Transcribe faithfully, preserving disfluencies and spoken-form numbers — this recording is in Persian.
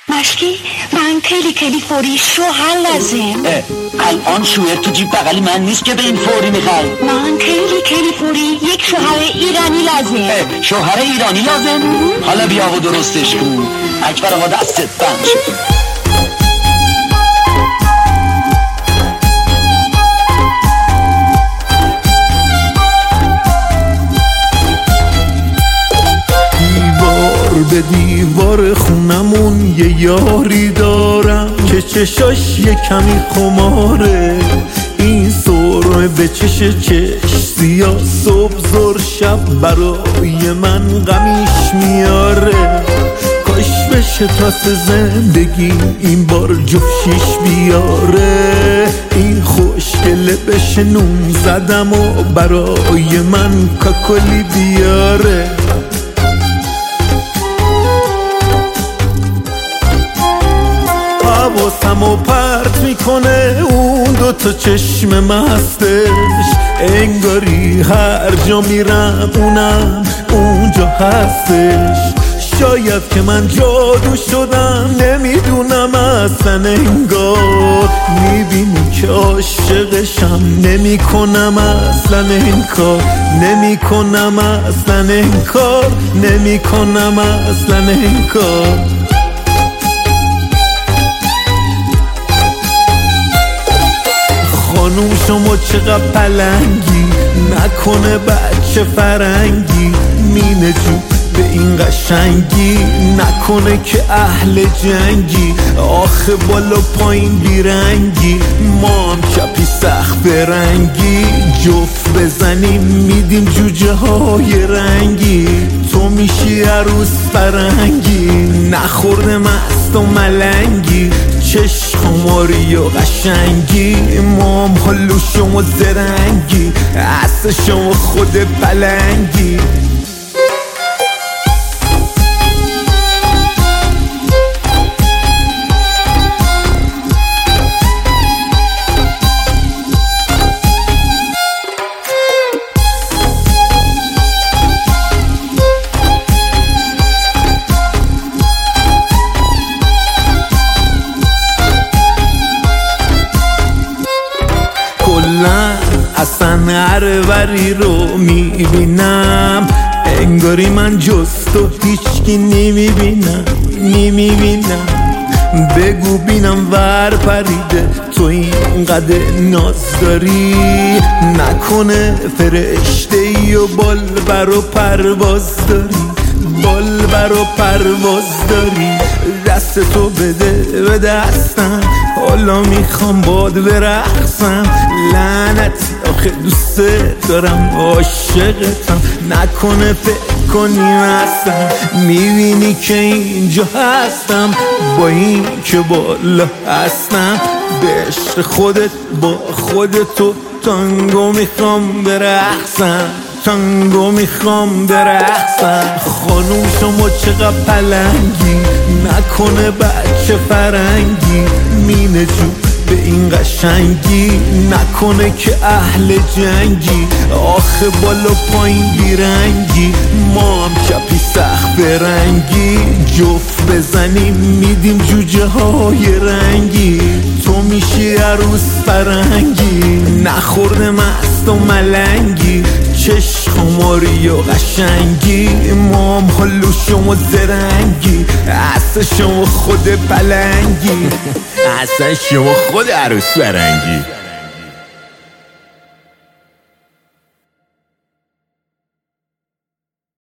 مشکی من کلی کلی فوری شوهر لازم. الان شوهر تو جیب بغلی من نیست که به این فوری میخوای. من کلی کلی فوری یک شوهر ایرانی لازم. شوهر ایرانی لازم؟ حالا بیا و درستش کن. اکبر آقا دستت بند شد. به دیوار خونمون یه یاری دارم که چشاش یه کمی خماره. این سرمه به چش چش سیاه صبح زور شب برای من غمیش میاره. کاش بشه تاس زندگی این بار جفشیش بیاره. این خوشگله بشه نون زدم و برای من کاکلی بیاره. حواسمو پرت میکنه اون دوتا چشم مستش. انگاری هر جا میرم اونم اونجا هستش. شاید که من جادو شدم نمیدونم اصلا. انگار میبینی که عاشقشم نمیکنم اصلا انکار. نمیکنم اصلا انکار. نمیکنم اصلا انکار. خانوم شما چقدر پلنگی، نکنه بچه فرنگی. مینه جو به این قشنگی، نکنه که اهل جنگی. آخه بالا پایین بیرنگی، ما هم چپی سخت برنگی. جفت بزنیم میدیم جوجه های رنگی. تو میشی عروس فرنگی، نخورده مست و ملنگی. چشم خماری و قشنگی، ما هم حلو شما زرنگی. اصل شما خود پلنگی. اصلا هروری رو میبینم، انگاری من جز تو هیچکی نمیبینم. نمیبینم بگو بینم ور پریده تو اینقدر ناز داری. نکنه فرشته ای و بال بر و پرواز داری. بال بر و پرواز داری. دست تو بده به دستم، حالا میخوام باد برقصم. لعنتی آخه دوست دارم عاشقتم. نکنه فکر کنی هستم، میبینی که اینجا هستم. با این که بالا هستم به عشق خودت با خودتو تانگو میخوام برقصم. تانگو میخوام برقصم. خانوم شما چقدر پلنگی، نکنه بچه فرنگی. مینه جو به این قشنگی، نکنه که اهل جنگی. آخه بالا پایین بیرنگی، ما هم چپی سخت برنگی. جفت بزنیم میدیم جوجه های رنگی. تو میشی عروس فرنگی، نخورده مست و ملنگی. چشم خماری و قشنگی، ما هم حلو شما زرنگی. اصلا شما خود پلنگی. اصلا شما خود عروس فرنگی.